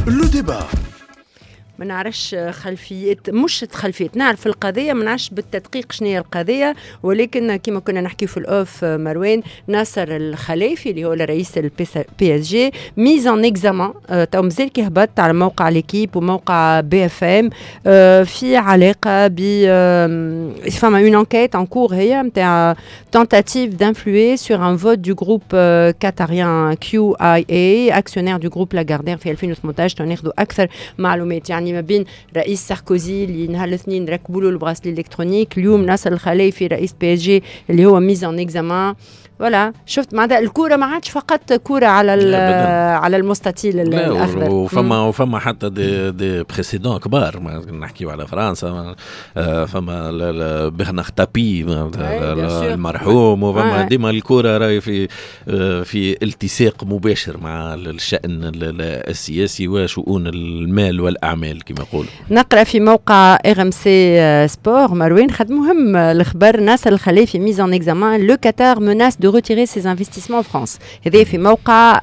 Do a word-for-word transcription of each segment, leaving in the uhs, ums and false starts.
لو ديبا. ما نعرفش خلفيات، مش خلفيات، نعرف القضيه، ما نعرفش بالتدقيق شنو هي القضيه، ولكن كما كنا نحكي في الاوف مروان، ناصر الخليفي اللي هو رئيس البي اس جي ميز ان اكزامان تو مازال كيهبط على موقع ليكيب وموقع بي اف ام في علاقه ب فما اون انكيت ان كور هي نتاع تونتاتيف دانفلوي سور ان فوت دو جروب كاتاريان كيو اي اي اكسيونير دو جروب لاغاردير في ألفين وثمانية عشر. ناخذوا اكثر معلومات يعني ما بين رئيس ساركوزي اللي نهار الاثنين ركبوا له البراسلي الالكترونيك، اليوم ناصر الخليفي رئيس بي اس جي اللي هو ميز ان اكزامان. ولا شفت معناتها الكوره ما عادش فقط كوره على على المستطيل الاخضر، وفما وفما حتى دي دي بريسيدون كبار، ما نحكيو على فرنسا، فما بيرنار تابي المرحوم، وفما ديما الكوره راهي في في التصاق مباشر مع الشأن السياسي وشؤون المال والاعمال كما يقولوا. نقرا في موقع ار ام سي سبور مروان خد مهم الخبر ناصر الخليفي ميز ان اكزامان لو كاتار مناس de retirer ses investissements en France. هذا في موقع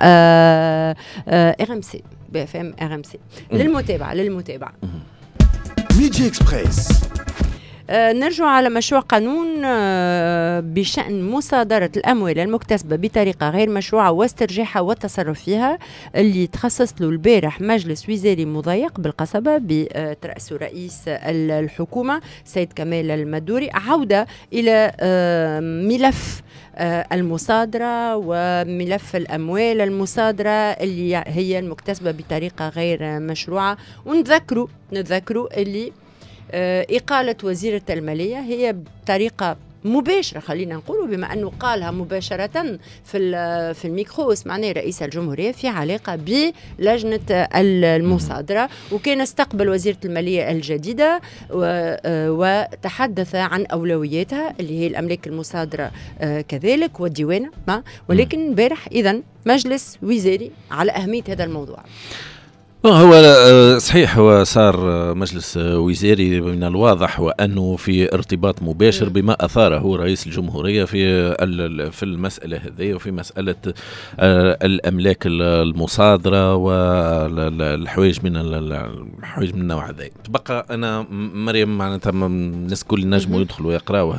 ار ام سي بي اف ام ار ام سي للمتابعه للمتابعه ميديا اكسبريس. آه نرجع على مشروع قانون آه بشأن مصادرة الأموال المكتسبة بطريقة غير مشروعة واسترجاعها والتصرف فيها، اللي تخصص له البارح مجلس وزاري مضيق بالقصبة برأس رئيس الحكومة سيد كمال المدوري، عودة إلى آه ملف آه المصادرة وملف الأموال المصادرة اللي هي المكتسبة بطريقة غير مشروعة. ونذكروا نذكروا اللي إقالة وزيرة المالية هي بطريقة مباشرة، خلينا نقولوا بما أنه قالها مباشرة في في الميكرو، سمعنا رئيس الجمهورية في علاقة بلجنة المصادرة، وكان استقبل وزيرة المالية الجديدة وتحدث عن أولوياتها اللي هي الأملاك المصادرة كذلك والديوانة، ولكن امبارح إذن مجلس وزاري على أهمية هذا الموضوع. هو صحيح، هو صار مجلس وزاري من الواضح وأنه في ارتباط مباشر بما أثاره رئيس الجمهورية في في المسألة هذه، وفي مسألة الأملاك المصادرة والحوايج من الحوايج من النوع هذا. تبقى أنا مريم معناتها الناس كل نجموا يدخلوا يقرأوا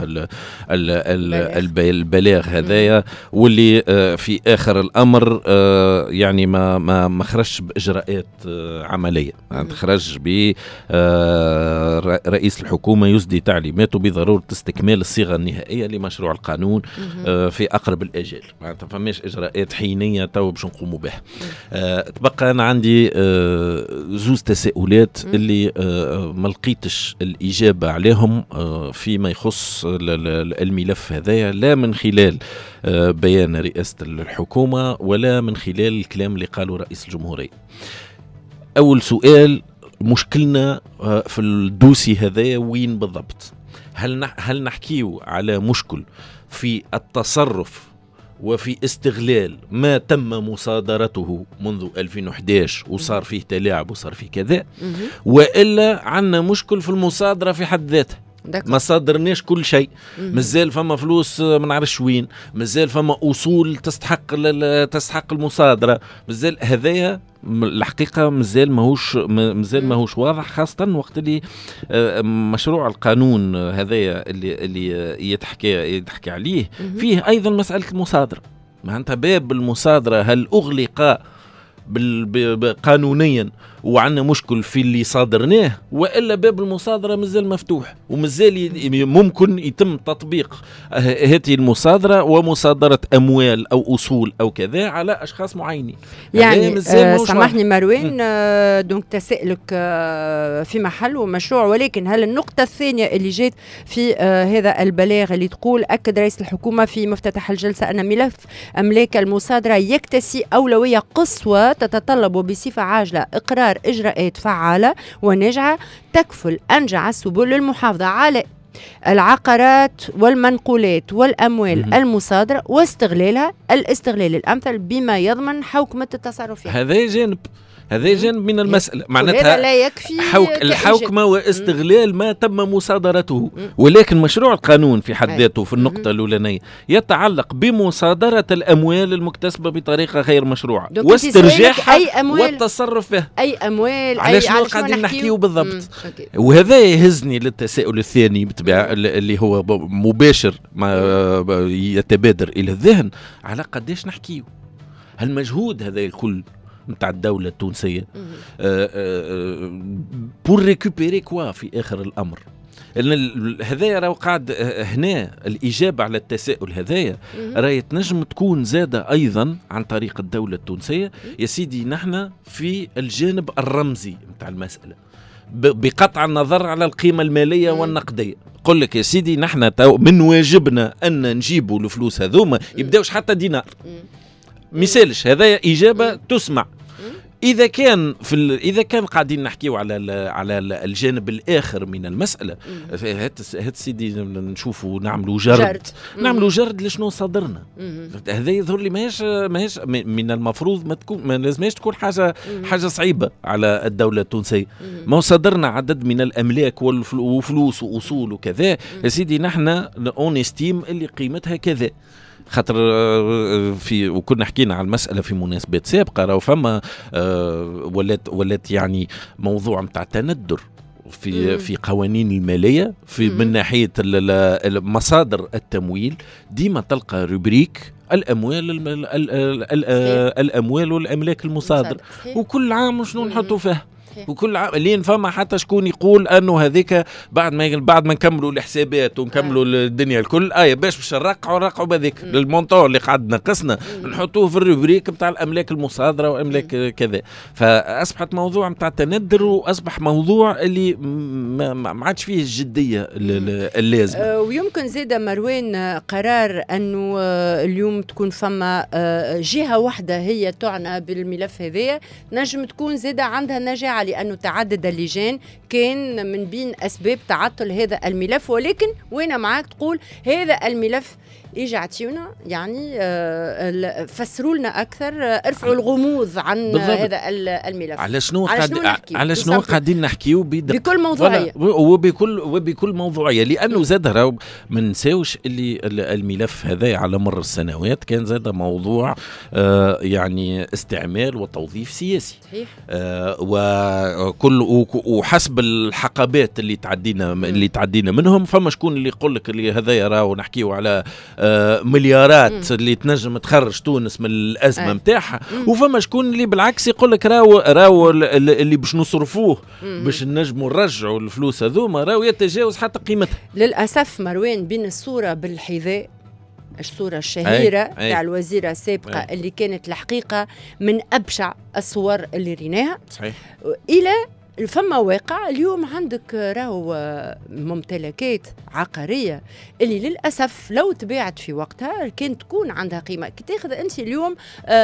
البلاغ هذايا، واللي في آخر الأمر يعني ما ما ما خرجش بإجراءات عملية. خرج برئيس الحكومة يسدي تعليماته بضرورة استكمال الصيغة النهائية لمشروع القانون في أقرب الأجال. ما فماش إجراءات حينية تو باش نقوموا بها. تبقى أنا عندي زوز تساؤلات اللي ما لقيتش الإجابة عليهم فيما يخص الملف هذايا، لا من خلال بيان رئاسة الحكومة ولا من خلال الكلام اللي قاله رئيس الجمهورية. أول سؤال، مشكلنا في الدوسي هذا وين بالضبط؟ هل هل نحكيه على مشكل في التصرف وفي استغلال ما تم مصادرته منذ ألفين وأحد عشر وصار فيه تلاعب وصار فيه كذا، وإلا عندنا مشكل في المصادرة في حد ذاتها؟ ما صادرناش كل شيء، مازال فما فلوس ما نعرفش وين، مازال فما أصول تستحق تستحق المصادرة، مازال هذايا الحقيقة مازال ماهوش مازال ماهوش واضح، خاصة وقت اللي مشروع القانون هذايا اللي اللي يتحكي يتحكي عليه فيه أيضا مسألة المصادرة. معناتها باب المصادرة هل أغلق قانونيا وعندنا مشكل في اللي صادرناه، وإلا باب المصادرة مازال مفتوح ومازال ممكن يتم تطبيق هذه المصادرة ومصادرة أموال أو أصول أو كذا على أشخاص معينين. يعني آه سامحني مروان، آه دونك تسألك آه في محل ومشروع، ولكن هل النقطة الثانية اللي جات في آه هذا البلاغ اللي تقول أكد رئيس الحكومة في مفتتح الجلسة أن ملف أملاك المصادرة يكتسي أولوية قصوى تتطلب بصفة عاجلة إقرار إجراءات فعالة وناجعة تكفل أنجع السبل للمحافظة على العقارات والمنقولات والأموال م- المصادرة واستغلالها الاستغلال الأمثل بما يضمن حوكمة التصرف. هذا جانب هذا جانب من المسألة. معناتها لا يكفي حوك الحوكمة واستغلال ما تم مصادرته، ولكن مشروع القانون في حد ذاته في النقطة الأولانية يتعلق بمصادرة الأموال المكتسبة بطريقة غير مشروعة واسترجاعها والتصرف فيها. أي أموال على شنو قاعدين نحكيه بالضبط؟ وهذا يهزني للتساؤل الثاني بتبع اللي هو مباشر ما يتبادر إلى الذهن، على قديش نحكيه هالمجهود هذا الكل متاع الدولة التونسية بور ريكوبيري كوا في آخر الأمر. لأن هذايا راهو قاعد هنا الإجابة على التساؤل هذايا راهي تنجم تكون زادة أيضا عن طريق الدولة التونسية. يا سيدي نحن في الجانب الرمزي متاع المسألة بقطع النظر على القيمة المالية والنقدية. قل لك يا سيدي نحن من واجبنا أن نجيبوا الفلوس هذوما يبداوش حتى دينار مثالش. هذا إجابة تسمع. إذا كان في ال... إذا كان قاعدين نحكيو على ال... على الجانب الآخر من المسألة، هات هات سيدي نشوفوا نعملوا جرد, جرد. نعملوا جرد لشنو صدرنا. هذا يظهر لي ماهيش ماهيش من المفروض ما تكون ما لازمش تكون حاجة مم. حاجة صعيبة على الدولة التونسية. ما صدرنا عدد من الأملاك وفلوس وأصول وكذا يا سيدي نحن اونستيم اللي قيمتها كذا. خاطر في وكنا حكينا على المسألة في مناسبات سابقة راهو فما ولات ولات يعني موضوع متاع تندر في مم. في قوانين المالية في مم. من ناحية مصادر التمويل. ديما تلقى روبريك الأموال ال ال ال الأموال والأملاك المصادرة، وكل عام شنو نحطوا فيها وكل عام لين فما حتى شكون يقول انه هذيك بعد ما بعد ما نكملوا الحسابات ونكملوا آه. الدنيا الكل اي باش باش نرقعوا نرقعوا بهذيك المونطون اللي قاعد نقصنا نحطوه في الروبريك نتاع الاملاك المصادره واملاك كذا. فاصبحت موضوع نتاع التندر واصبح موضوع اللي ما عادش فيه الجديه اللازمه. آه ويمكن زيد مروان قرار انه اليوم تكون فما جهه واحده هي تعنى بالملف هذا نجم تكون زيد عندها نجاعه لأنه تعدد اللجان كان من بين أسباب تعطل هذا الملف. ولكن وين معاك تقول هذا الملف إيجا عطيونا يعني آه فسروا لنا أكثر آه ارفعوا الغموض عن بالضبط. هذا الملف على شنو قاعد على شنو قاعدين نحكيو بكل موضوعية وبكل وبكل موضوعية لأنه زاد راهو ما نساوش اللي الملف هذا على مر السنوات كان زاد موضوع آه يعني استعمال وتوظيف سياسي صحيح. آه وكل وحسب الحقبات اللي تعدينا م. اللي تعدينا منهم فما شكون اللي يقول لك اللي هذا راهو نحكيو على آه مليارات مم. اللي تنجم تخرج تونس من الأزمة متاعها آه. وفما شكون اللي بالعكس يقول لك راهو راهو اللي باش نصرفوه مم. باش نجموا نرجعوا الفلوس هذوما راهو يتجاوز حتى قيمتها. للأسف مروان بين الصورة بالحذاء الصورة الشهيرة تاع الوزيرة السابقة أي. اللي كانت الحقيقة من أبشع الصور اللي ريناها صحيح. إلى فما واقع اليوم عندك راهو ممتلكات عقارية اللي للأسف لو تباعت في وقتها كانت تكون عندها قيمة. كي تاخذ أنت اليوم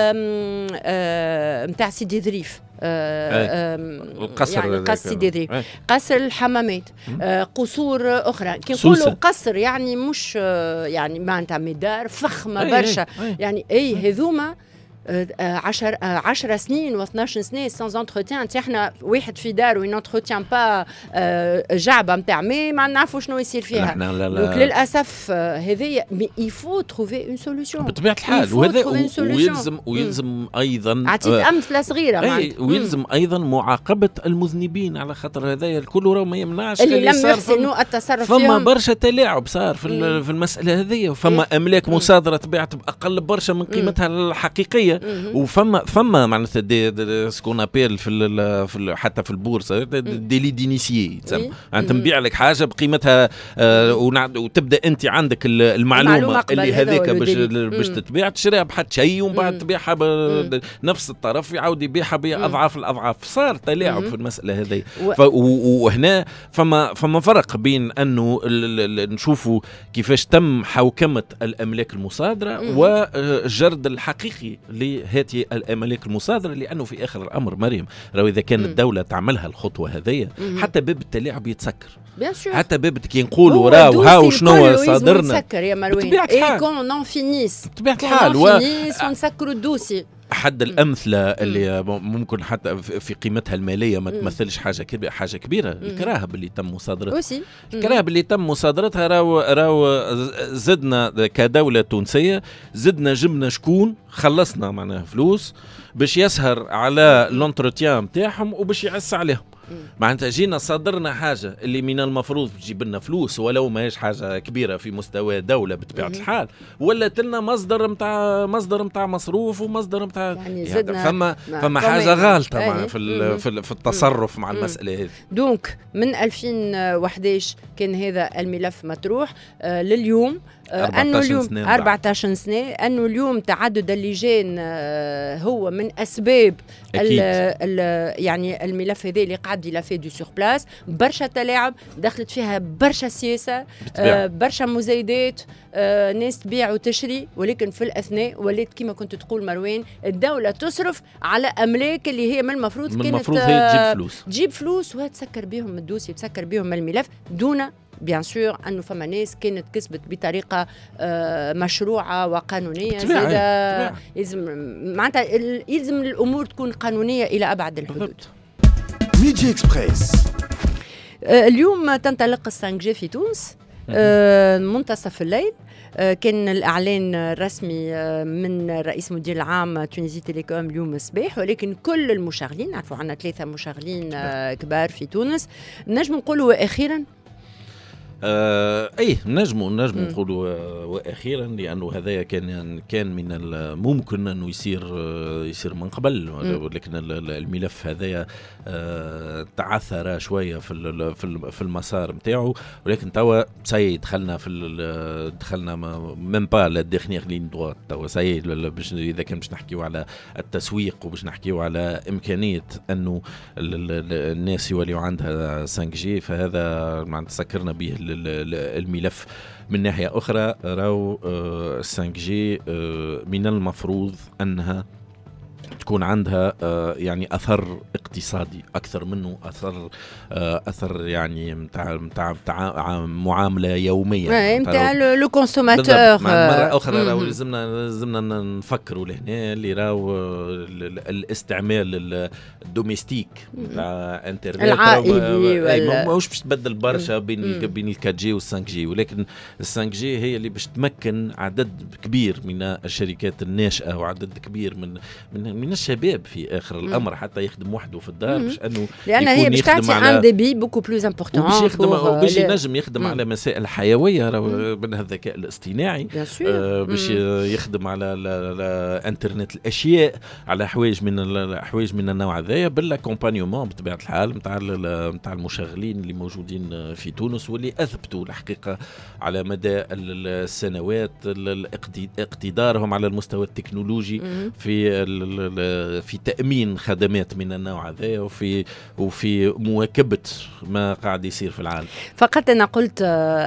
متاع سيدي ظريف القصر يعني قصر سيدي ظريف قصر الحمامات قصور أخرى كي نقولوا قصر يعني مش يعني معناتها مدار فخمة أي برشا أي. يعني أي هذوما عشر عشر سنين واثناش سنة سانز انتروتيان. احنا واحد في دار وين انتروتيان با جعبه نتاع مي ما نعرفوا شنو يصير فيها. دونك للاسف هذه مي يفو تروفي اون سوليوشن بطبيعه الحال. وهذا ويلزم ويلزم ايضا عطيت امثله صغيره اي ويلزم ايضا معاقبه المذنبين على خاطر هذا الكل راه ما يمنعش اللي لم يحسنوا التصرف فما فيهم. برشا تلاعب صار في, في المساله هذه وفما املاك مصادره تباعت باقل برشا من قيمتها الحقيقيه وفما فما معناتها سكون ابيل في, في حتى في البورصه ديلي دينيسيي تسمى يعني تنبيع لك حاجه بقيمتها آه وتبدا انت عندك المعلومه اللي هذيك باش باش تتباع تشريها بحد شيء ومن بعد تبيعها بنفس الطرف يعاود يبيعها باضعاف الاضعاف. صار تلاعب في المساله هذه وهنا فما فما فرق بين انه نشوفوا كيفاش تم حوكمه الاملاك المصادره والجرد الحقيقي لهذه الاملاك المصادره. لانه في اخر الامر مريم راهو اذا كانت الدوله تعملها الخطوه هذه حتى باب التلاعب يتسكر حتى باب كي نقولوا راهو هاو شنو صادرنا يتسكر يا مروان اي كون نون فينيس بطبيعه الحال ونسكروا الدوسي احد الامثله اللي ممكن حتى في قيمتها الماليه ما تمثلش حاجه كبيره حاجه كبيره الكراهه اللي تم مصادرتها الكراهه اللي تم مصادرتها راهو راهو زدنا كدوله تونسيه زدنا جبنا شكون خلصنا معناها فلوس باش يسهر على لونتروتيان نتاعهم وباش يعس عليهم. معناتها جينا صدرنا حاجه اللي من المفروض تجيب لنا فلوس ولو ما هيش حاجه كبيره في مستوى دوله بطبيعه الحال ولا لنا مصدر نتاع مصدر نتاع مصروف ومصدر نتاع يعني زدنا فما فما حاجه غالطه مع في في, في التصرف مع المساله هذه. دونك من ألفين وأحد عشر كان هذا الملف مطروح آه لليوم آه انه اليوم أربعة عشر سنه انه اليوم تعدد اللجان آه هو من اسباب ال ال يعني الملف هذا اللي قاعد يلا في دو سور بلاس برشا تلاعب دخلت فيها برشا سياسه آه برشا مزايدات آه ناس تبيع وتشري ولكن في الاثناء ولات كما كنت تقول مروان الدوله تصرف على املاك اللي هي من المفروض من كانت المفروض هي تجيب فلوس تجيب فلوس وتسكر بهم الدوسي تسكر بهم الملف دون بيان سور انه فما ناس كانت كسبت بطريقه آه مشروعه وقانونيه زاده يلزم معناتها يلزم الامور تكون قانونيه الى ابعد الحدود. ميديا اكسبريس آه اليوم تنطلق السانك جي في تونس آه منتصف الليل. آه كان الإعلان الرسمي آه من رئيس مدير العام تونسي تيليكوم اليوم الصباح ولكن كل المشغلين نعرفوا عنا ثلاثة مشغلين آه كبار في تونس نجم نقولوا أخيراً آه اي نجموا نجموا نقولوا آه واخيرا لانه هذايا كان كان من الممكن انه يصير آه يصير من قبل ولكن الملف هذايا آه تعثر شويه في في المسار نتاعو ولكن توا سي دخلنا في دخلنا ميم با لا ديرنيير لين دروات توا سي باش اذا كان باش نحكيو على التسويق وباش نحكيو على امكانيه انه الناس يوليو عندها خمسة جي فهذا معناتها سكرنا به الملف. من ناحية أخرى راو خمسة جي من المفروض أنها تكون عندها يعني أثر اقتصادي أكثر منه أثر أثر يعني متاع متاع متاع معاملة يومية متاع لو كونسوماتور. مرة أخرى راو لازمنا لازمنا نفكروا لهنا اللي راو الاستعمال الدوميستيك متاع انترنت العائلي ماهوش باش تبدل برشا بين بين الكات جي والسانك جي ولكن السانك جي هي اللي باش تمكن عدد كبير من الشركات الناشئة وعدد كبير من من من الشباب في اخر الامر حتى يخدم وحده في الدار باش انه لان هي باش تعطي ان ديبي بوكو بلوز امبورطون باش يخدم باش ينجم يخدم على مسائل حيويه منها الذكاء الاصطناعي آه باش يخدم على انترنت الاشياء على حوايج من الحوايج من النوع هذايا بالاكومبانيومون بطبيعه الحال نتاع نتاع المشغلين اللي موجودين في تونس واللي اثبتوا الحقيقه على مدى السنوات اقتدارهم على المستوى التكنولوجي في في تأمين خدمات من النوع هذا وفي وفي مواكبة ما قاعد يصير في العالم. فقط أنا قلت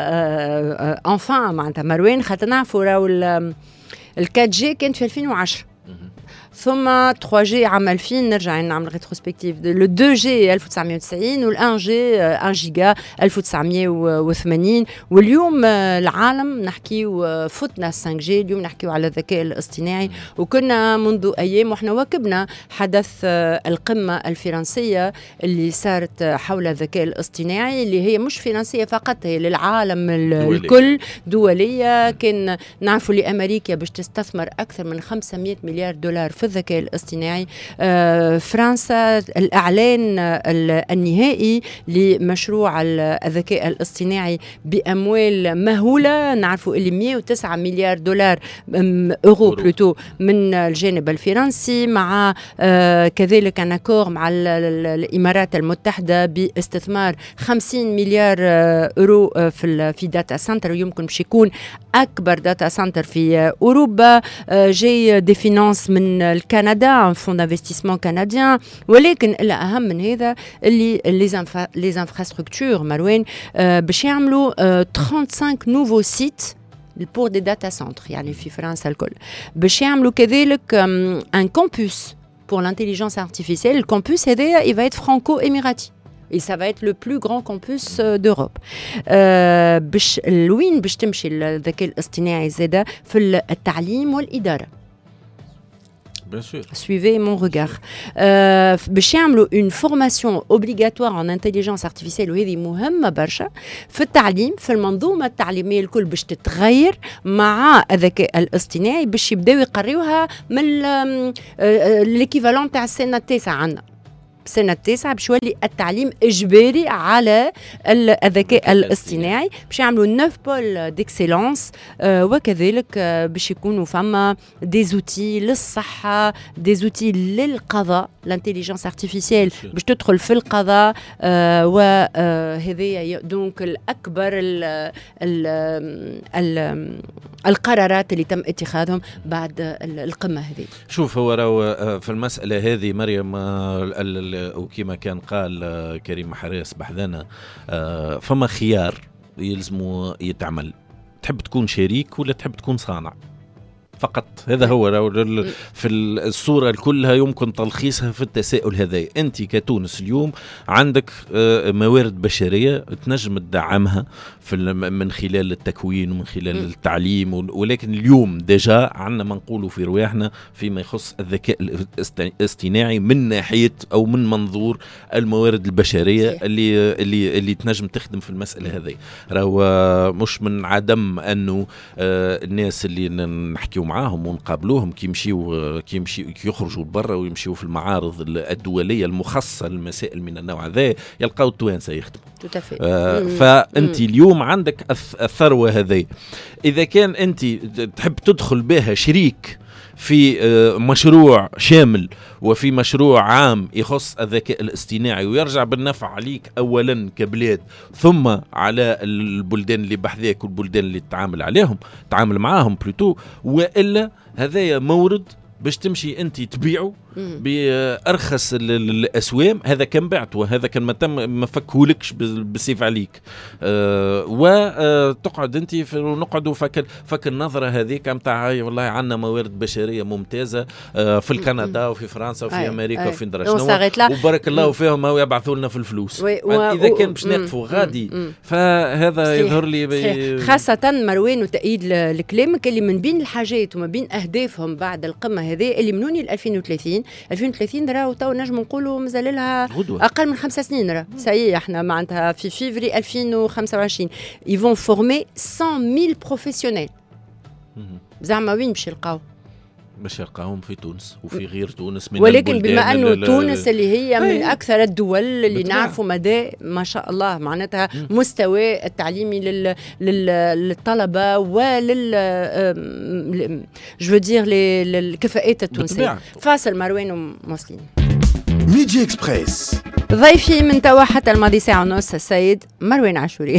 أنفان معناتها مروان خاطر نعرفوا راهو الكات جي كانت في ألفين وعشرة ثم ثلاثة جي عام ألفين نرجع نعمل ريتروسبكتيف لو اثنين جي ألف وتسعمية وتسعين والواحد جي واحد جيجا ألف وتسعمية وثمانين واليوم العالم نحكيو فتنا خمسة جي اليوم نحكيو على الذكاء الاصطناعي وكنا منذ ايام واحنا واكبنا حدث القمه الفرنسيه اللي صارت حول الذكاء الاصطناعي اللي هي مش فرنسيه فقط هي للعالم الكل دوليه. كان نعرفوا لامريكا باش تستثمر اكثر من خمسمية مليار دولار في الذكاء الاصطناعي. آه فرنسا الإعلان النهائي لمشروع الذكاء الاصطناعي بأموال مهولة نعرفوا اللي مية وتسعة مليار دولار أورو بلوتو من الجانب الفرنسي مع آه كذلك أن أكور مع الإمارات المتحدة باستثمار خمسين مليار أورو في في داتا سنتر ويمكن باش يكون أكبر داتا سنتر في أوروبا. آه جاي دي فينانس من الكندا فون انفستيسمون كنديان ولكن الأهم من هذا اللي لي انفراستركتور مروان آه باش يعملوا آه خمسة وثلاثين نوفو سيت pour des data centres يعني في فرنسا الكل باش يعملوا كذلك ان كامبوس pour l'intelligence artificielle. Le campus il va être franco-émirati et ça va être le plus grand campus d'Europe. euh, باش لوين باش تمشي الذكاء الاصطناعي زاده في التعليم والإدارة suivez mon regard. باش يعملوا une formation obligatoire en intelligence artificielle وهذه مهمة برشا في التعليم، في المنظومة التعليمية الكل باش تتغير مع الذكاء الاصطناعي، باش يبداو يقريوها من ليكيفالون تاع السنة التاسعة عندنا. السنة التاسعة باش يولي التعليم إجباري على الذكاء الاصطناعي، باش يعملوا نوف بول ديكسيلونس، آه وكذلك آه باش يكونوا فما دي زوتي للصحة، دي زوتي للقضاء، الانتيليجنس ارتيفيسيال باش تدخل في القضاء، آه وهذه دونك الأكبر ال ال ال القرارات اللي تم اتخاذهم بعد القمة هذه. شوف هو راهو في المسألة هذه مريم، وكما كان قال كريم حراس بحذنا، فما خيار يلزمو يتعمل، تحب تكون شريك ولا تحب تكون صانع فقط. هذا هو في الصورة كلها يمكن تلخيصها في التساؤل هذا. أنت كتونس اليوم عندك موارد بشرية تنجم تدعمها في من خلال التكوين ومن خلال التعليم، ولكن اليوم ديجا عندنا ما نقولوا في رواحنا فيما يخص الذكاء الاصطناعي من ناحية أو من منظور الموارد البشرية اللي اللي اللي تنجم تخدم في المسألة هذه. راهو مش من عدم أنه الناس اللي نحكيوا معاهم ونقابلوهم كي يمشيوا كي يمشي كي يخرجوا برا ويمشيوا في المعارض الدولية المخصصة للمسائل من النوع هذا يلقاو التوانسة يخدموا. آه فأنت اليوم عندك الثروة هذه، إذا كان أنت تحب تدخل بها شريك في مشروع شامل وفي مشروع عام يخص الذكاء الاصطناعي ويرجع بالنفع عليك أولا كبلاد، ثم على البلدان اللي بحذاك والبلدان اللي تتعامل عليهم تعامل معاهم بلوتو، وإلا هذايا مورد باش تمشي أنت تبيعه بأرخص الأسوام. هذا كان بعت وهذا كان ما تم ما فكهولكش بالسيف عليك، أه وتقعد أنت ونقعدوا فك فك النظرة هذيك متاع والله عندنا موارد بشرية ممتازة أه في الكندا وفي فرنسا وفي أي أمريكا أي وفي درجنا وبارك الله فيهم هو يبعثوا لنا في الفلوس. إذا كان باش نقفوا غادي فهذا يظهر لي خاصة مروان وتأييد لكلامك اللي من بين الحاجات وما بين أهدافهم بعد القمة هذه اللي منوني ألفين وثلاثين ألفين وثلاثين راهو تو نجم نقولوا مازال لها اقل من خمس سنين. راه سي احنا معناتها في فيفري ألفين وخمسة وعشرين يفون فورمي مئة ألف بروفيسيونيل. زعما وين باش يلقاو؟ باش يلقاهم في تونس وفي غير تونس من ولكن بما انه تونس اللي هي من اكثر الدول اللي نعرفوا مدى ما شاء الله معناتها مستوى التعليمي لل... لل... للطلبه ولل جو دير للكفاءات التونسيه. فاصل مروان ومسلم. ميديا اكسبريس ضيفي من توا حتى الماضي ساعة ونص السيد مروان عاشوري.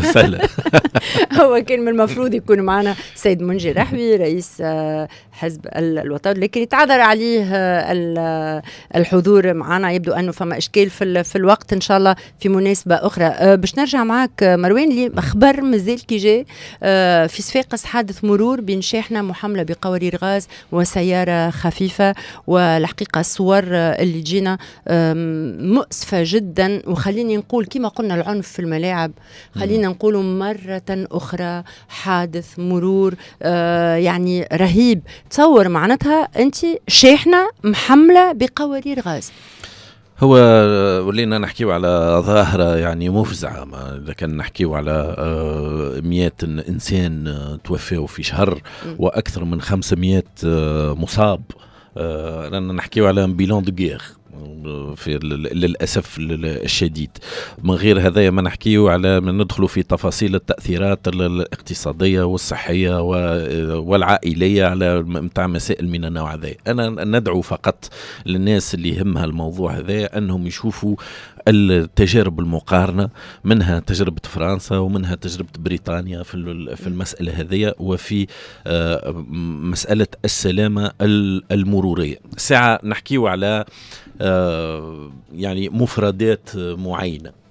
هو كان من المفروض يكون معنا السيد منجي رحبي رئيس حزب الوطن، لكن يتعذر عليه الحضور معنا. يبدو أنه فما إشكال في, في الوقت، إن شاء الله في مناسبة أخرى. باش نرجع معك مروان اللي خبر مازال كي جاء في صفاقس حادث مرور بين شاحنة محملة بقوارير غاز وسيارة خفيفة، والحقيقة الصور اللي جينا مؤسفة جدا. وخليني نقول كما قلنا العنف في الملاعب، خلينا نقول مرة أخرى حادث مرور آه يعني رهيب. تصور معناتها أنت شاحنة محملة بقوارير غاز. هو ولينا نحكيو على ظاهرة يعني مفزعة، إذا كان نحكيو على مئات إنسان توفوا في شهر وأكثر من خمسمائة مصاب، لأننا نحكيو على بيلان دو غير في للأسف الشديد. من غير هذا ما نحكيه على من ندخلوا في تفاصيل التأثيرات الاقتصادية والصحية والعائلية على متاع مسائل من النوع هذا. أنا ندعو فقط للناس اللي يهمها الموضوع هذا أنهم يشوفوا التجارب المقارنة، منها تجربة فرنسا ومنها تجربة بريطانيا في في المسألة هذه وفي مسألة السلامة المرورية. ساعة نحكيه على يعني مفردات معينة.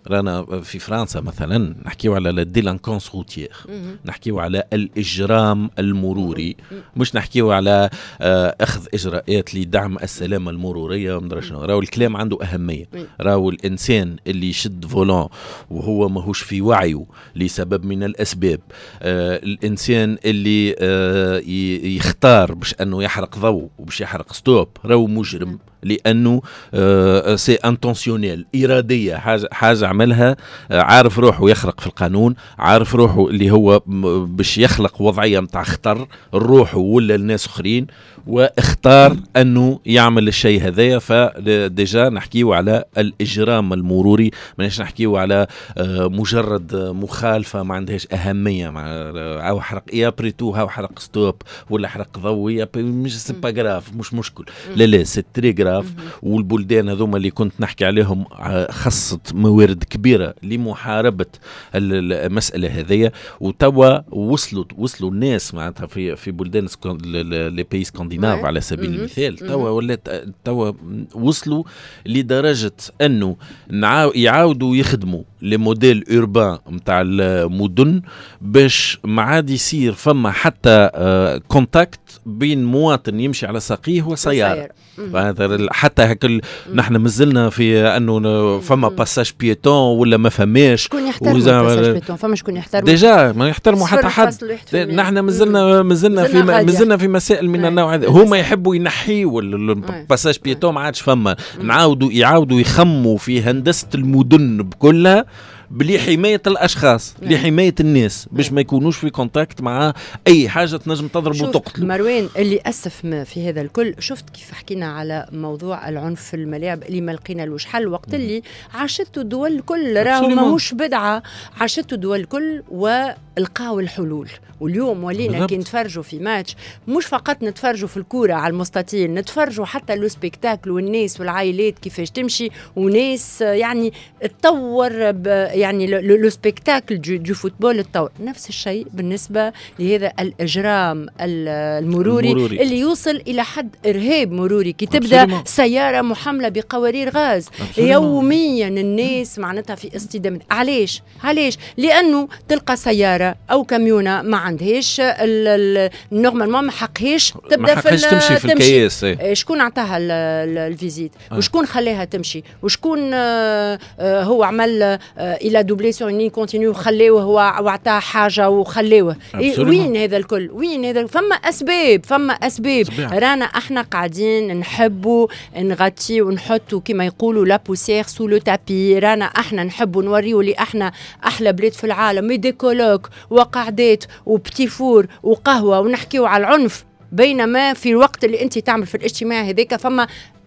رانا في فرنسا مثلا نحكيو على الديلانكونس روتيير، نحكيو على الإجرام المروري، مش نحكيو على أخذ إجراءات لدعم السلامة المرورية ومدري شنو. راهو الكلام عنده أهمية. راهو الإنسان اللي يشد فولان وهو ماهوش في وعيه لسبب من الأسباب، آه الإنسان اللي آه يختار باش أنه يحرق ضوء وباش يحرق ستوب راهو مجرم، لأنه آه سي انتونسيونيل، إرادية، حاجة, حاجة عملها، آه عارف روحه يخرق في القانون، عارف روحه اللي هو باش يخلق وضعية متاع خطر روحه ولا الناس أخرين، واختار أنه يعمل الشيء هذايا. فديجا نحكيه على الإجرام المروري، ماناش نحكيه على آه مجرد مخالفة ما عندهاش أهمية، مع أو حرق إيا بريتو أو حرق ستوب ولا حرق ضوئية، مش سيبا جراف، مش مشكل، لا لا سي تري جراف. والبلدان هذوما اللي كنت نحكي عليهم خصت موارد كبيرة لمحاربة المسألة هذية، وتوا وصلوا وصلوا الناس معناتها في في بلدان لي بي سكانديناف على سبيل المثال، توا ولات توا وصلوا لدرجة انه يعاودوا يخدموا لي موديل اوربان نتاع المدن باش ما عاد يصير فما حتى كونتاكت بين مواطن يمشي على ساقيه وسيارة. حتى هكل نحن مازلنا في انه فما باساج بيتون ولا ما فماش، شكون يحترم الباساج بيتون؟ فما شكون يحترم ديجا ما يحترموا حتى حد. نحن مازلنا مازلنا في مازلنا في مسائل من النوع هذا. هما يحبوا ينحيوا الباساج بيتون، ما عادش فما. نعاودوا يعاودوا يخموا في هندسة المدن بكلها بلي حماية الأشخاص، لحماية الناس، باش ما يكونوش في كونتاكت مع أي حاجة تنجم تضرب وتقتل. مروان اللي أسف في هذا الكل، شفت كيف حكينا على موضوع العنف في الملاعب اللي ما لقينا لوش حل، وقت اللي عاشته الدول الكل، راهو ماهوش بدعة، عاشته الدول الكل ولقاو الحلول. واليوم ولينا كي نتفرجوا في ماتش، مش فقط نتفرجوا في الكورة على المستطيل، نتفرجوا حتى لو سبيكتاكل والناس والعائلات كيفاش تمشي، وناس يعني تطور يعني لو سبيكتاكل دو فوتبول تطور. نفس الشيء بالنسبة لهذا الإجرام المروري, المروري اللي يوصل إلى حد إرهاب مروري، كي تبدأ أبسلما. سيارة محملة بقوارير غاز أبسلما. يوميا الناس معناتها في اصطدام. علاش؟ علاش؟ لأنه تلقى سيارة أو كاميونة ما عندهاش نورمالمون ما حقهاش تبدا في تمشي في الكياس. شكون عطاها الفيزيت وشكون خلاها تمشي وشكون هو عمل الى دوبلي سور ني كونتينيو وخليوه هو وعطاه حاجه وخليوه. وين هذا الكل؟ وين هذا؟ فما اسباب، فما اسباب. رانا احنا قاعدين نحبوا نغطي ونحطوا كما يقولوا لا بوسير سو لو تابي. رانا احنا نحبوا نوريوا لي احنا احلى بلاد في العالم، ديكولوك وقعدات وبتي فور وقهوة ونحكيو على العنف، بينما في الوقت اللي انت تعمل في الاجتماع هذاك فما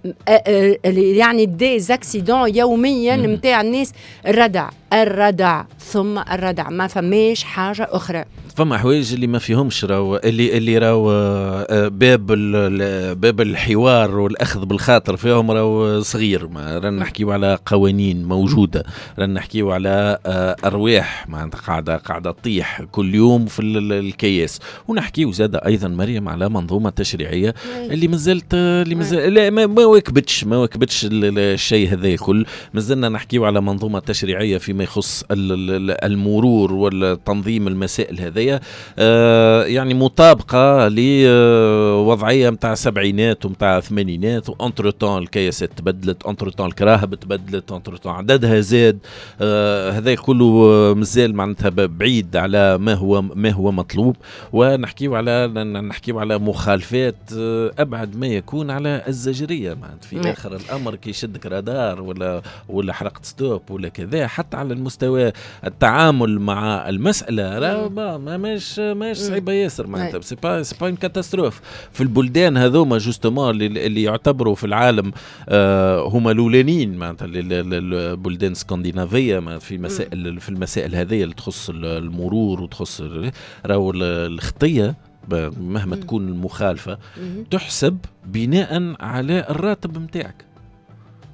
يعني دي زاكسيدون يوميا متاع الناس. الردع الردع ثم الردع، ما فماش حاجة أخرى. فما حوايج اللي ما فيهمش راو اللي اللي راو باب باب الحوار والاخذ بالخاطر فيهم راو صغير. ما رانا نحكيو على قوانين موجوده، رانا نحكيو على ارواح معناتها قاعده قاعده تطيح كل يوم في الكياس، ونحكيو زاد ايضا مريم على منظومه تشريعيه اللي مازالت اللي مازال لا ما واكبتش ما واكبتش الشيء هذا الكل. مازلنا نحكيو على منظومه تشريعيه فيما يخص المرور والتنظيم المسائل هذه آه يعني مطابقة لوضعية متاع سبعينات ومتاع ثمانينات، وانترطان الكياسات تبدلت، انترطان الكراهب تبدلت، انترطان عددها زاد. آه هذا كله مازال معناتها بعيد على ما هو ما هو مطلوب. ونحكيو على نحكيو على مخالفات ابعد ما يكون على الزجرية معناتها في اخر الامر كي يشدك رادار ولا ولا حرقة ستوب ولا كذا. حتى على المستوى التعامل مع المسألة راه ماش ماش صعيبه ياسر معناتها. سي با سي با اون كاتاستروف في البلدان هذوما جوستومون اللي, اللي يعتبروا في العالم آه هما الاولانيين معناتها البلدان الاسكندنافيه في مسائل في المسائل هذه اللي تخص المرور وتخص راهو الخطيه مهما تكون المخالفه تحسب بناء على الراتب نتاعك.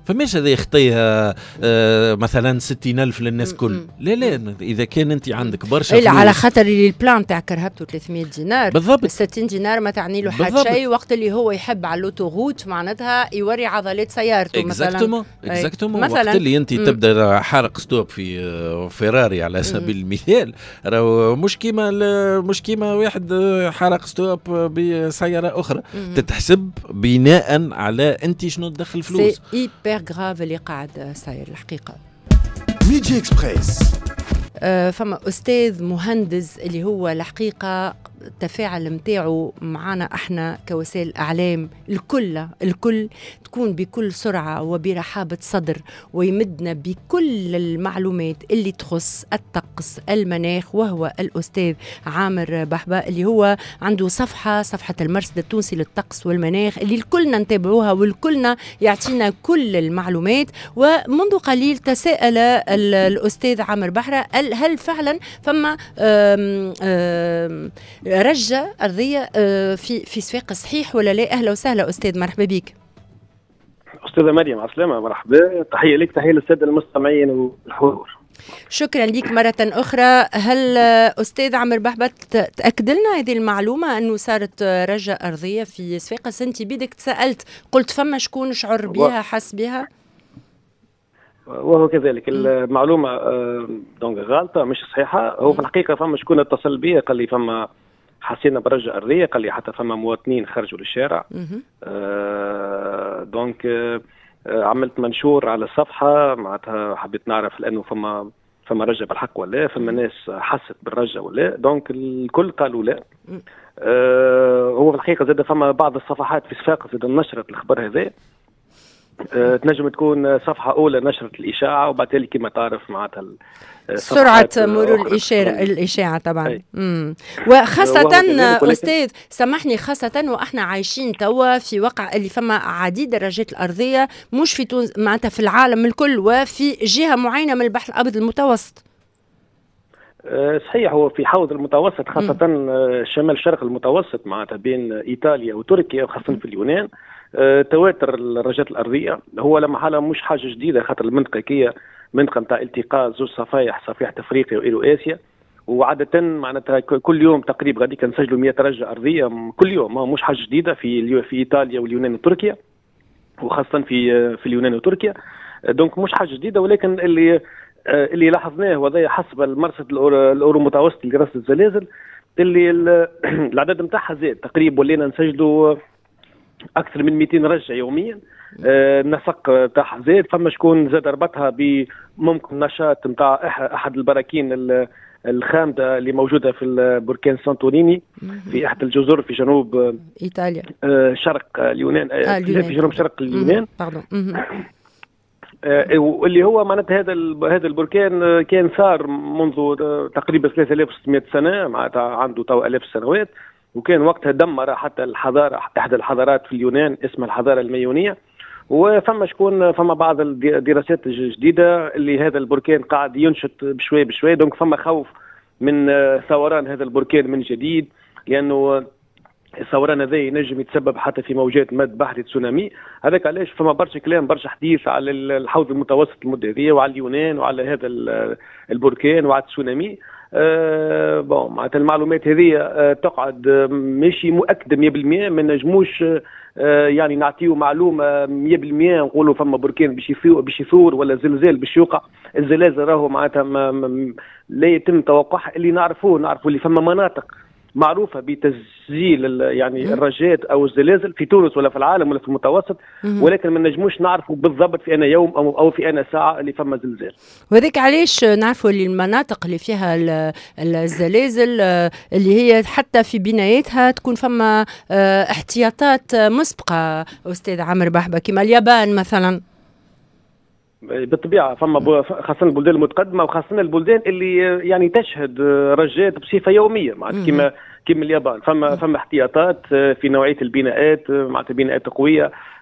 فماش هذا يخطيها آه مثلا ستين ألف للناس كل. لا لا اذا كان انت عندك برشا إلا على خاطر اللي البلان تاع كرهبته ثلاثمية دينار بالضبط، ستين دينار ما تعني له حد شيء، وقت اللي هو يحب على الاوتوغوت معناتها يوري عضلات سيارته مثلا. اكزاكتومون اكزاكتومون وقت اللي انت تبدا حارق ستوب في فيراري على سبيل المثال، راهو مش كيما مش كيما واحد حارق ستوب بسياره اخرى، تتحسب بناء على انت شنو تدخل فلوس. سي ايبر غراف اللي قاعد صاير الحقيقه. ميدي اكسبريس. آه فما أستاذ مهندس اللي هو الحقيقة التفاعل متاعه معنا احنا كوسائل اعلام الكل الكل تكون بكل سرعه وبرحابه صدر، ويمدنا بكل المعلومات اللي تخص الطقس المناخ، وهو الاستاذ عامر بحبة اللي هو عنده صفحه صفحه المرصد التونسي للطقس والمناخ اللي الكلنا نتابعوها والكلنا يعطينا كل المعلومات. ومنذ قليل تساءل الاستاذ عامر بحرة هل فعلا فما آم آم رجة أرضية في في سفاق صحيح ولا لا؟ أهلا وسهلا أستاذ، مرحبا بك. أستاذة مريم عسلامة، مرحبا، تحية لك، تحية للسادة المستمعين والحضور. شكرا لك مرة أخرى. هل أستاذ عامر بحبة تأكد لنا هذه المعلومة أنه صارت رجة أرضية في صفاقس؟ أنت بيدك تسألت قلت فما شكون شعر بها حس بها؟ وهو كذلك المعلومة دونك غالطة مش صحيحة. هو في الحقيقة فما شكون اتصل بي قال لي فما حسينا برجة أرضية، قال لي حتى فما مواطنين خرجوا للشارع. آه دونك آه عملت منشور على الصفحة، معناتها حبيت نعرف لأنه فما فما رجة بالحق ولا فما ناس حست بالرجة ولا. دونك الكل قالوا لا. آه هو في الحقيقة زاد فما بعض الصفحات في صفاقس زاد نشرت الخبر هذا. أه تنجم تكون صفحة أولى نشرت الإشاعة وبعد ذلك كما تعرف معناتها سرعة مرور الإشارة الإشاعة طبعا. امم وخاصة أستاذ سامحني، خاصة وإحنا عايشين توا في وقع اللي فما عديد الرجات الأرضية مش في تونس معناتها في العالم الكل وفي جهة معينة من البحر الأبيض المتوسط. أه صحيح، هو في حوض المتوسط خاصة مم. شمال شرق المتوسط معناتها بين إيطاليا وتركيا وخاصة في اليونان. أه تواتر الرجات الأرضية. هو لما حالة مش حاجة جديدة، خاطر المنطقة كي منطقة نتاع التقاء زوج صفايح، صفيحة أفريقيا وإيرو آسيا، وعادة معناتها كل يوم تقريبا غادي كنسجلوا مئة رجة أرضية كل يوم، مش حاجة جديدة في في إيطاليا واليونان وتركيا، وخاصة في في اليونان وتركيا. دونك مش حاجة جديدة، ولكن اللي اللي لاحظناه وهذا حسب المرصد الأورو متوسط لدراسة الزلازل اللي العدد نتاعها زاد تقريبا، ولينا نسجلوا أكثر من مئتين رجة يوميا. آه النسق تاعها زاد، فما شكون زاد ربطها بممكن نشاط نتاع أحد البراكين الخامدة اللي موجودة في البركان سانتوريني في أحد الجزر في جنوب إيطاليا، آه شرق اليونان، آه في جنوب شرق اليونان. آه واللي هو معناتها هذا هذا البركان كان صار منذ تقريبا ثلاثة آلاف وستمئة سنة، معناتها عنده تو آلاف السنوات، وكان وقتها دمر حتى الحضارة، إحدى الحضارات في اليونان اسمها الحضارة المايونية. وفما شكون فما بعض الدراسات الجديدة اللي هذا البركان قاعد ينشط بشوي بشوي، دونك فما خوف من ثوران هذا البركان من جديد، لأنه الثوران هذا ينجم يتسبب حتى في موجات مد بحري تسونامي. هذاك علاش فما برشا كلام برشا حديث على الحوض المتوسط المدة هذه وعلى اليونان وعلى هذا البركان وعلى التسونامي. أه بون معناتها المعلومات هذه أه تقعد ماشي مؤكده مئة بالمئة، ما نجموش أه يعني نعطيو معلومه مئة بالمئة نقولوا فما بركان باش يفور باش يثور ولا زلزال باش يوقع. الزلازل راهو معناتها لا يتم توقعها. اللي نعرفوه نعرفوا اللي فما مناطق معروفة بتسجيل يعني الرجات أو الزلازل في تونس ولا في العالم ولا في المتوسط، ولكن ما نجموش نعرفوا بالضبط في أنا يوم أو أو في أنا ساعة اللي فما زلزال. وذلك علاش نعرفوا اللي المناطق اللي فيها الزلازل اللي هي حتى في بناياتها تكون فما احتياطات مسبقة أستاذ عامر بحبة، كما اليابان مثلا. بالطبيعه فما خاصه البلدان المتقدمه وخاصه البلدان اللي يعني تشهد رجات بصفه يوميه معناتها كما كما اليابان. فما فما احتياطات في نوعيه البناءات، معناتها بناءات قويه،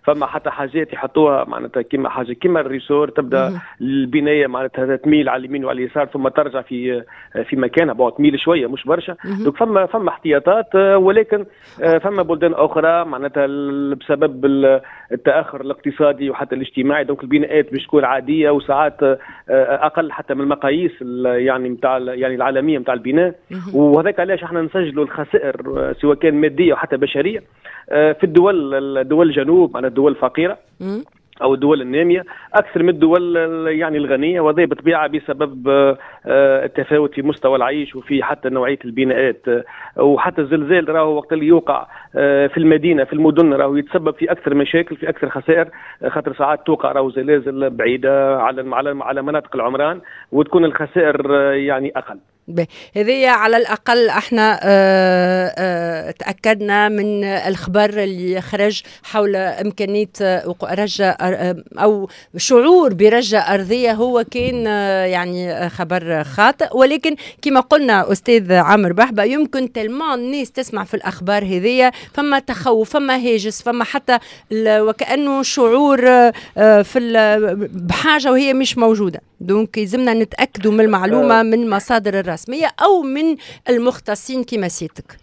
فما حتى حاجات يحطوها معناتها كيما حاجه كيما الريسور، تبدا البنايه معناتها تميل على اليمين وعلى اليسار ثم ترجع في في مكانها، بون تميل شويه مش برشا. دونك فما فما احتياطات، ولكن فما بلدان اخرى معناتها بسبب التاخر الاقتصادي وحتى الاجتماعي، دونك البناءات باش تكون عاديه وساعات اقل حتى من المقاييس يعني نتاع يعني العالميه نتاع البناء. وهذاك علاش احنا نسجلوا الخسائر سواء كان ماديه او حتى بشريه في الدول الدول الجنوب، معناتها الدول الفقيره او الدول الناميه اكثر من الدول يعني الغنيه، وهذا بطبيعه بسبب التفاوت في مستوى العيش وفي حتى نوعيه البناءات. وحتى الزلزال راهو وقت اللي يوقع في المدينه في المدن راهو يتسبب في اكثر مشاكل في اكثر خسائر، خاطر ساعات توقع راهو زلازل بعيده على على على مناطق العمران وتكون الخسائر يعني اقل. هذه على الأقل احنا اه اه تأكدنا من الخبر اللي خرج حول إمكانية رجة أو شعور برجة أرضية، هو كان يعني خبر خاطئ، ولكن كما قلنا أستاذ عامر بحبة يمكن تلمان الناس تسمع في الأخبار هذه فما تخوف فما هاجس فما حتى وكأنه شعور في بحاجة وهي مش موجودة. دونك يلزمنا نتأكدوا من المعلومة من المصادر الرسمية أو من المختصين كما سيتك.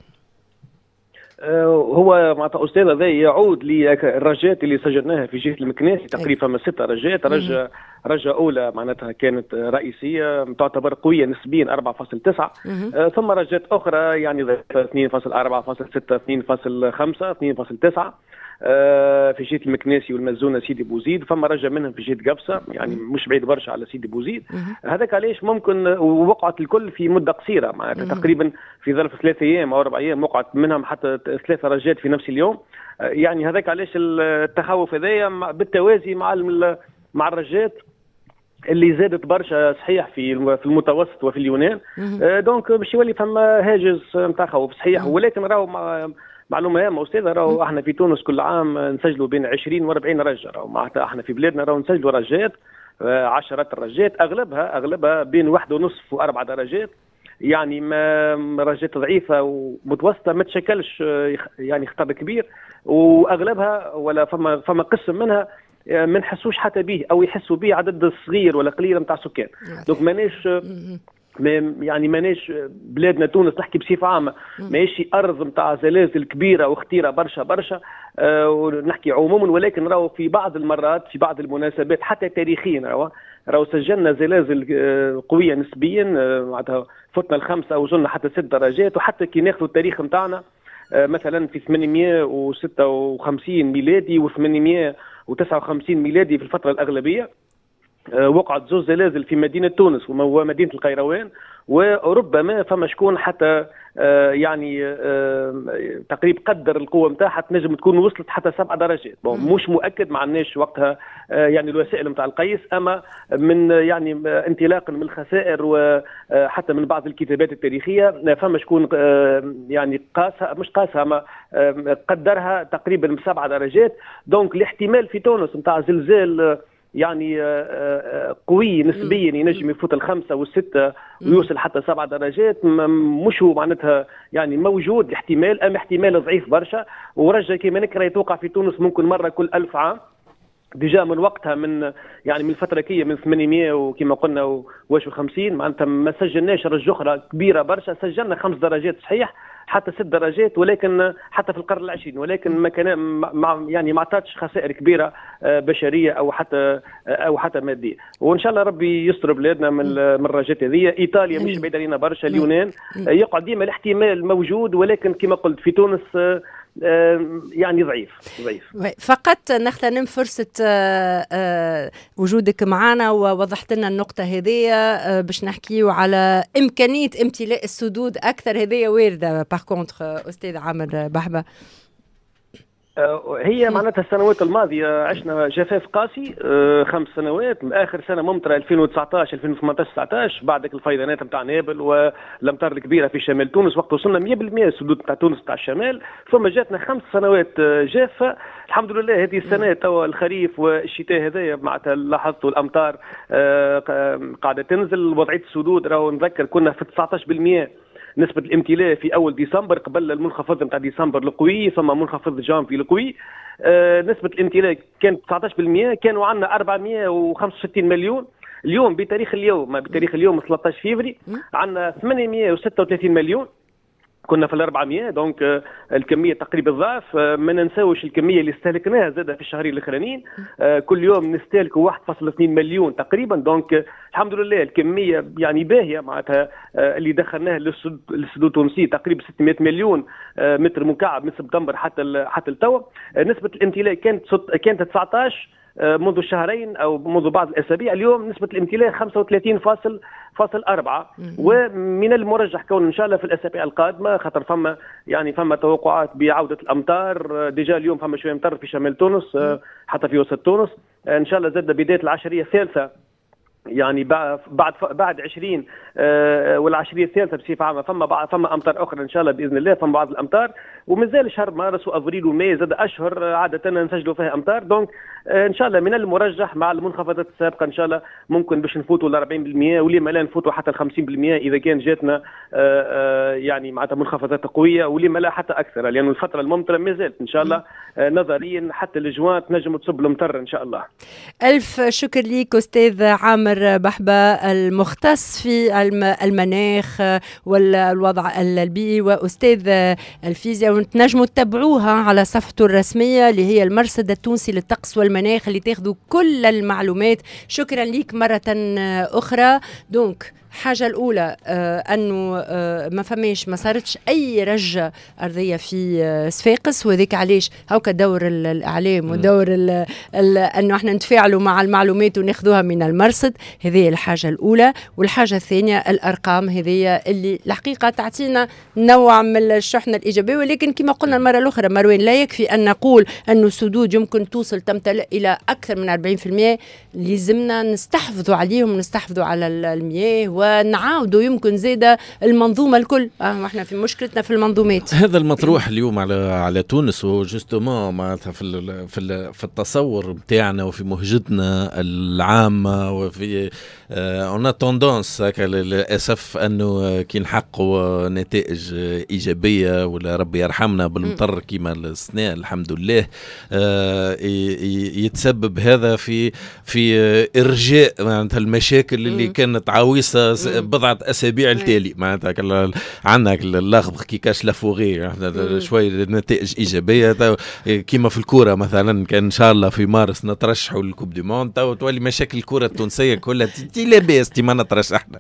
هو معناتها أستاذ هذا يعود للرجات اللي سجلناها في جهة المكناسي، تقريبا من ستة رجات. رجة رجة أولى معناتها كانت رئيسية تعتبر قوية نسبيا أربعة فاصلة تسعة، ثم رجات أخرى يعني اثنين فاصلة أربعة فاصلة ستة اثنين فاصلة خمسة اثنين فاصلة تسعة في جهة المكناسي والمزونة سيدي بوزيد، فما رجع منهم في جهة قبصة يعني مش بعيد برشا على سيدي بوزيد. هذاك علاش ممكن وقعت الكل في مدة قصيرة معناتها تقريبا في ظرف ثلاثة أيام أو أربع أيام وقعت منهم حتى ثلاثة رجات في نفس اليوم. يعني هذاك علاش التخوف هذايا بالتوازي مع مع الرجات اللي زادت برشا صحيح في في المتوسط وفي اليونان. دونك باش يولي فما هاجس نتاع خوف صحيح، ولكن راهو معلومه هامه استاذه، راهو احنا في تونس كل عام نسجلوا بين عشرين وأربعين رجه، راهو معناتها احنا في بلادنا راهو نسجلوا رجات عشرات الرجات، اغلبها اغلبها بين واحد ونصف واربع درجات، يعني ما رجات ضعيفه ومتوسطه ما تشكلش يعني خطر كبير، واغلبها ولا فما فما قسم منها ما نحسوش حتى به او يحسوا به عدد صغير ولا قليل نتاع سكان. دونك ماناش يعني ماناش بلادنا تونس نحكي بصفه عامه ماشي ارض نتاع زلازل كبيره وخطيره برشا برشا أه ونحكي عموما، ولكن راهو في بعض المرات في بعض المناسبات حتى تاريخيا راهو راهو سجلنا زلازل قويه نسبيا معناتها فتنا الخمسه وصلنا حتى ست درجات. وحتى كي ناخذوا التاريخ نتاعنا مثلا في ثمانمائة وستة وخمسين ميلادي و ثمانمائة وتسعة وخمسين ميلادي في الفتره الاغلبيه وقعت زوج زلازل في مدينة تونس ومدينة القيروان، وربما فما شكون حتى يعني تقريب قدر القوة متاعها تنجم تكون وصلت حتى سبع درجات. مش مؤكد ما عندناش وقتها يعني الوسائل متاع القيس، أما من يعني انطلاقا من الخسائر وحتى من بعض الكتابات التاريخية فما شكون يعني قاسها مش قاسها ما قدرها تقريبا بسبع درجات. دونك الاحتمال في تونس متاع زلزال يعني قوي نسبيا ينجم يفوت الخمسة والستة ويوصل حتى سبع درجات، مش هو معناتها يعني موجود الاحتمال، أم احتمال ضعيف برشا. ورجع كما نكره يتوقع في تونس ممكن مرة كل ألف عام ديجا من وقتها من يعني من الفترة كي من ثمانمائة وكما قلنا واش وخمسين معناتها ما سجلناش رجة أخرى كبيرة برشا، سجلنا خمس درجات صحيح حتى ست درجات ولكن حتى في القرن العشرين، ولكن ما كان مع يعني ما عطاتش خسائر كبيره بشريه او حتى او حتى ماديه. وان شاء الله ربي يستر بلادنا من من الرجات هذه. ايطاليا مش بعيده علينا برشا، اليونان يقعد ديما الاحتمال موجود، ولكن كما قلت في تونس يعني ضعيف ضعيف. فقط نغتنم فرصة وجودك معنا ووضحت لنا النقطة هذه باش نحكيو على إمكانية امتلاء السدود أكثر. هذه واردة باغ كونتر أستاذ عامر بحبة؟ هي معناتها السنوات الماضية عشنا جفاف قاسي خمس سنوات، آخر سنة ممطرة ألفين وتسعطاش ألفين وثمانطاش تسعطاش بعدك الفيضانات نتاع نابل والأمطار الكبيرة في شمال تونس، وقت وصلنا مئة بالمئة السدود نتاع تونس نتاع الشمال. ثم جاتنا خمس سنوات جافة الحمد لله. هذه السنة توا الخريف والشتاء هذايا معناتها لاحظتوا الأمطار قاعدة تنزل. وضعية السدود راهو نذكر كنا في تسعطاش بالمئة نسبة الامتلاء في أول ديسمبر قبل المنخفض نتاع ديسمبر القوي، ثم منخفض جانفي القوي. آه نسبة الامتلاء كانت تسعة عشر بالمئة، كانوا عندنا أربعمئة وخمسة وستين مليون. اليوم بتاريخ اليوم بتاريخ اليوم ثلاثة عشر فيفري عندنا ثمانمئة وستة وثلاثين مليون، كنا في الأربعمية. دونك آه الكمية تقريبا ضعف. آه ما ننساوش الكمية اللي استهلكناها زادة في الشهرين الأخرانيين. آه كل يوم نستهلكوا واحد فاصلة اثنين مليون تقريبا. دونك آه الحمد لله الكمية يعني باهية معناتها. آه اللي دخلناها للسود التونسي تقريبا ستمئة مليون آه متر مكعب من سبتمبر حتى حتى التوا. آه نسبة الامتلاء كانت كانت تسعة عشر منذ شهرين او منذ بعض الاسابيع. اليوم نسبه الامتلاء خمسة وثلاثين فاصل أربعة، ومن المرجح كون ان شاء الله في الاسابيع القادمه خاطر فما يعني فما توقعات بعوده الامطار. ديجا اليوم فما شويه امطار في شمال تونس حتى في وسط تونس. ان شاء الله زاد بدايه العشريه الثالثه يعني بعد بعد عشرين آه والعشريه الثالثه بصفه عامه فما بعض فما امطار اخرى ان شاء الله باذن الله. فما بعض الامطار ومازال شهر مارس وافريل وماي زاد اشهر عاده نسجلوا فيها امطار. دونك آه ان شاء الله من المرجح مع المنخفضات السابقه ان شاء الله ممكن باش نفوتوا ل أربعين بالمئة ولما لا نفوتوا حتى ل خمسين بالمئة اذا كان جاتنا آه آه يعني معناتها منخفضات قويه، ولما لا حتى اكثر، لانه الفتره الممطره ما زالت ان شاء الله آه نظريا حتى الجوان تنجم تصب المطر ان شاء الله. الف شكر ليك استاذ عامر بحبة المختص في المناخ والوضع البيئي واستاذ الفيزياء، وتنجموا تتابعوها على صفحته الرسميه اللي هي المرصد التونسي للطقس والمناخ اللي تاخذوا كل المعلومات. شكرا ليك مره اخرى. دونك الحاجة الأولى آه أنه آه ما فماش ما صارتش أي رجة أرضية في آه صفاقس، وذيك علاش هوكا دور الإعلام ودور ال ال أنه احنا نتفاعلوا مع المعلومات وناخذوها من المرصد. هذه الحاجة الأولى. والحاجة الثانية الأرقام هذه اللي الحقيقة تعطينا نوع من الشحنة الإيجابية، ولكن كما قلنا المرة الأخرى مروان لا يكفي أن نقول أنه السدود يمكن توصل تمتلئ إلى أكثر من أربعين بالمئة. لازمنا نستحفظوا عليهم ونستحفظوا على المياه ونعاودوا يمكن زيادة المنظومة الكل. اه احنا في مشكلتنا في المنظومات. هذا المطروح اليوم على على تونس وجستومون معناتها في في في التصور بتاعنا وفي مهجتنا العامة وفي اون توندونس هكا للاسف انه كي نحققوا نتائج ايجابيه ولا ربي يرحمنا بالمطر كيما السنة الحمد لله يتسبب هذا في في ارجاء معناتها المشاكل اللي كانت عويصه بضعة أسابيع التالي. معناتها عندنا اللغط كي كاش لافوغي شوي نتائج إيجابية كيما في الكورة مثلا. كان إن شاء الله في مارس نترشحوا للكوب دي موند تو تولي مشاكل الكورة التونسية كلها تي لاباس تي ما نترشحنا.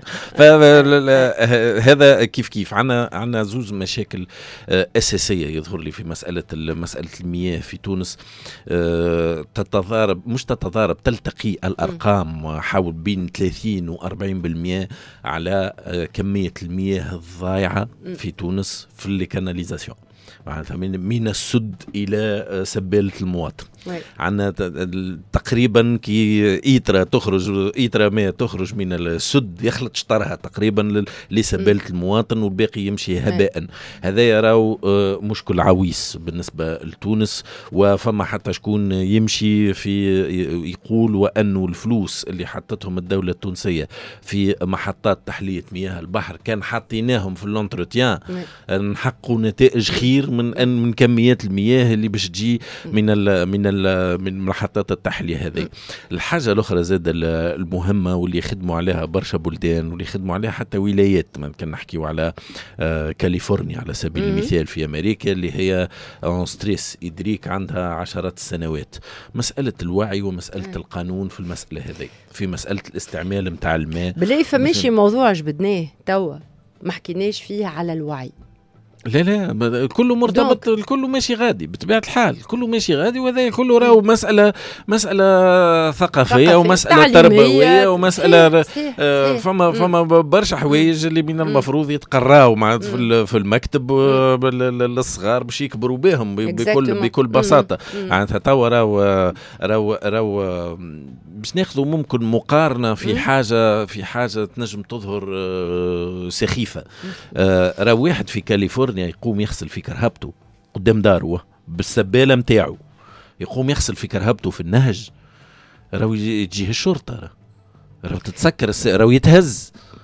فهذا كيف كيف عنا عنا زوز مشاكل أساسية يظهر لي في مسألة مسألة المياه في تونس. تتضارب مش تتضارب تلتقي الأرقام حول بين ثلاثين وأربعين بالمئة على كمية المياه الضائعة في تونس في الكاناليزاسيون معناتها من السد إلى سبالة المواطن. عندنا تقريبا كي إيترا تخرج إيترا ما تخرج من السد يخلط شطرها تقريبا لسبالة المواطن والباقي يمشي هباء. هذا يراو مشكل عويص بالنسبة لتونس. وفما حتى شكون يمشي في يقول وأنه الفلوس اللي حطتهم الدولة التونسية في محطات تحلية مياه البحر كان حاطيناهم في اللونتروتيان نحققوا نتائج خير من أن من كميات المياه اللي باش تجي من ال من ال من محطات التحلية هذه. الحاجة الأخرى زاد المهمة واللي يخدموا عليها برشا بلدان واللي يخدموا عليها حتى ولايات. كان نحكيوا على آه كاليفورنيا على سبيل المثال في أمريكا اللي هي ستريس إدريك عندها عشرات السنوات. مسألة الوعي ومسألة القانون في المسألة هذه في مسألة الاستعمال متاع الماء. بلاي فماشي موضوع جبدناه توا ما حكيناش فيه على الوعي. لا لا كله مرتبط كله ماشي غادي بطبيعة الحال كله ماشي غادي. وهذا كله راهو مسألة مسألة ثقافية ومسألة تربوية ومسألة آه فما فما برشا حوايج اللي من المفروض يتقراو مع في في المكتب للصغار باش يكبروا بهم بكل بكل بساطة. معناتها توا راهو راهو راهو باش ناخذوا ممكن مقارنة في حاجة في حاجة تنجم تظهر آه سخيفة. آه راهو واحد في كاليفورنيا يقوم يغسل في كرهبته قدام داره بالسبالة متاعه يقوم يغسل في كرهبته في النهج راهو تجيه الشرطة راهو تتسكر راهو يتهز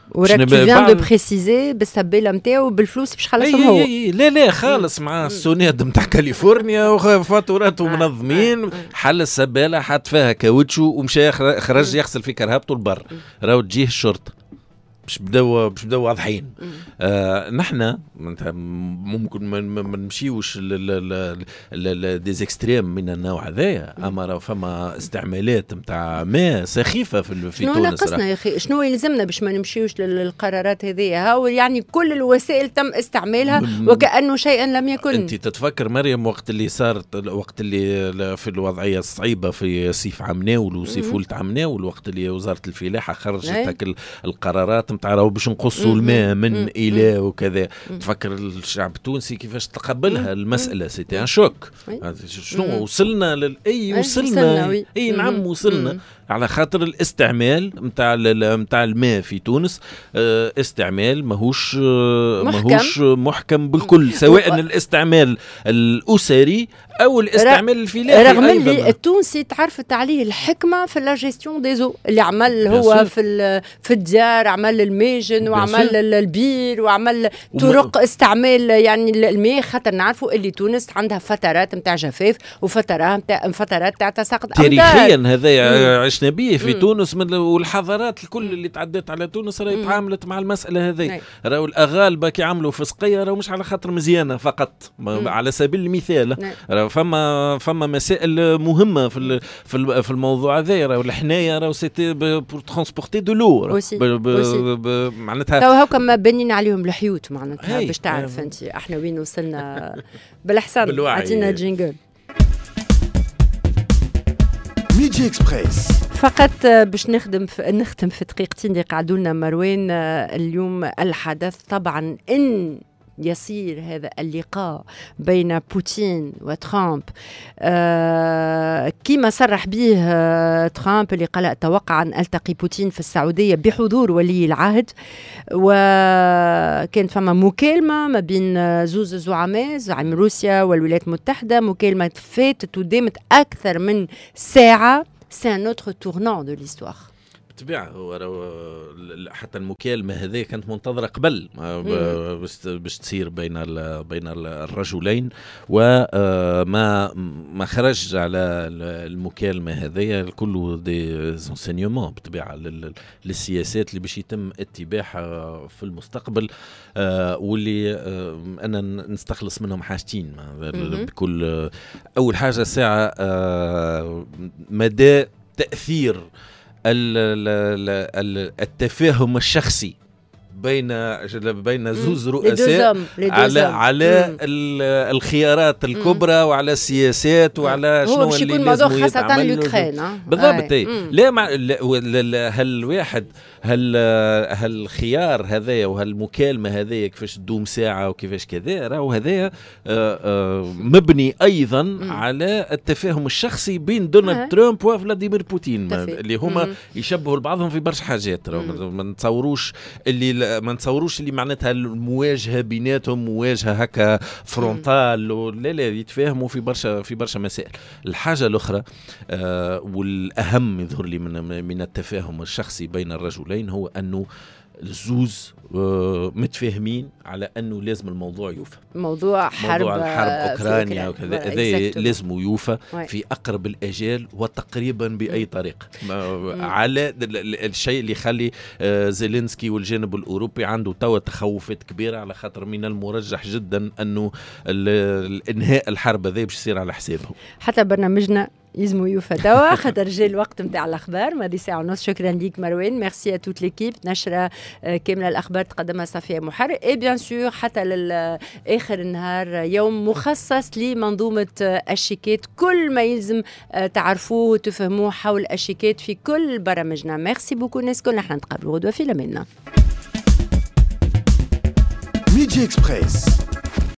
وراك tu viens de préciser بالسبالة نتاعو بالفلوس باش خلصهم هو. اي لا لا خالص مع السونيد نتاع كاليفورنيا وفاتورات ومنظمين، حل السبالة حط فيها كاوتشو ومشى خرج يغسل في كرهبته البر، راهو تجيه الشرطة باش بداو باش بداو واضحين. آه نحن ممكن ما نمشيوش ديزيكستريم من النوع هذايا، اما راه فما استعمالات نتاع ماء سخيفه في في تونس. شنو ناقصنا يا اخي؟ شنو يلزمنا باش ما نمشيوش للقرارات هذيا؟ هاو يعني كل الوسائل تم استعمالها وكأنه شيئا لم يكن. انت تتفكر مريم وقت اللي صارت وقت اللي في الوضعيه الصعيبه في سيف عمناول وسيف ولد عمناول، وقت اللي وزاره الفلاحه خرجت هك القرارات نتاع راهو باش نقصوا الماء من الى وكذا. تفكر الشعب التونسي كيفاش تقبلها المساله؟ سيتي ان شوك. شنو وصلنا للاي وصلنا اي نعم وصلنا على خاطر الاستعمال نتاع نتاع الماء في تونس استعمال ماهوش ماهوش محكم بالكل، سواء الاستعمال الاسري او الاستعمال الفلاحي. رغم اللي التونسي تعرفت عليه الحكمه في لا جيستيون دي زو اللي عمل هو في في الديار، عمل الماجن وعمل البير وعمل طرق وم... استعمال يعني الماء، خاطر نعرفوا اللي تونس عندها فترات نتاع جفاف وفترات نتاع فترات نتاع تساقط تاريخيا. هذا عشنا به في مم. تونس من والحضارات الكل اللي تعدت على تونس راهي تعاملت مع المساله هذه. راهو الاغالبه كي عملوا فسقيه راهو مش على خاطر مزيانه فقط، على سبيل المثال راهو فما فما مسائل مهمه في في الموضوع هذا. راهو الحنايه راهو سيتي بور ترونسبورتي دو لو معناتها تو هاكا ما بنينا عليهم الحيوت معناتها باش تعرف انت احنا وين وصلنا. بالحسن عطينا جينجل ميدي اكسبريس فقط باش نخدم في نختم في دقيقتين اللي قعدوا لنا مروان. اليوم الحدث طبعا ان يصير هذا اللقاء بين بوتين وترامب آه كما صرح به آه ترامب اللي قال أتوقع أن ألتقي بوتين في السعودية بحضور ولي العهد. وكان فما مكالمة ما بين زوز زعماء زعيم روسيا والولايات المتحدة، مكالمة فاتت ودامت أكثر من ساعة. C'est un autre tournant de l'histoire. بالطبيعة هو حتى المكالمة هذه كانت منتظرة قبل باش تصير بين بين الرجلين، وما ما خرج على المكالمة هذه كله دي زونسينيومون بالطبيعة للسياسات اللي باش يتم اتباعها في المستقبل، واللي أنا نستخلص منهم حاجتين بكل. أول حاجة ساعة مدى تأثير التفاهم الشخصي بين بين زوز رؤساء على على الخيارات الكبرى وعلى السياسات وعلى شنو اللي لازم يتعمل بالضبط. لا مع هل واحد هل هالخيار هذايا وهالمكالمة هذايا كيفاش تدوم ساعة وكيفاش كذا، راهو هذايا مبني أيضا مم. على التفاهم الشخصي بين دونالد ترامب وفلاديمير بوتين اللي هما يشبهوا لبعضهم في برشا حاجات. ما نتصوروش اللي ما نتصوروش اللي معناتها المواجهة بيناتهم مواجهة هكا فرونتال، لا لا يتفاهموا في برشا في برشا مسائل. الحاجة الأخرى آه والأهم يظهر لي من من التفاهم الشخصي بين الرجلين هو أنه الزوز متفاهمين على أنه لازم الموضوع يوفى. موضوع حرب موضوع الحرب أوكرانيا وكذا هذا لازم يوفى في أقرب الأجال وتقريبا بأي طريقة على الشيء اللي يخلي زيلينسكي والجانب الأوروبي عنده توا تخوفات كبيرة، على خاطر من المرجح جدا أنه الإنهاء الحرب هذا باش يصير على حسابه. حتى برنامجنا يزمو يوفى توا خاطر جا الوقت نتاع الاخبار ما دي ساعه ونص. شكرا ليك مروان، ميرسي ا توت ليكيب. نشره كامله الاخبار تقدمها صفيه محرر، اي بيان سور حتى لاخر النهار يوم مخصص لمنظومه الشيكات، كل ما يلزم تعرفوه وتفهموه حول الشيكات في كل برامجنا. ميرسي بوكو الناس الكل، نحن نتقابلوا غدوه في لمنا. ميدي اكسبريس.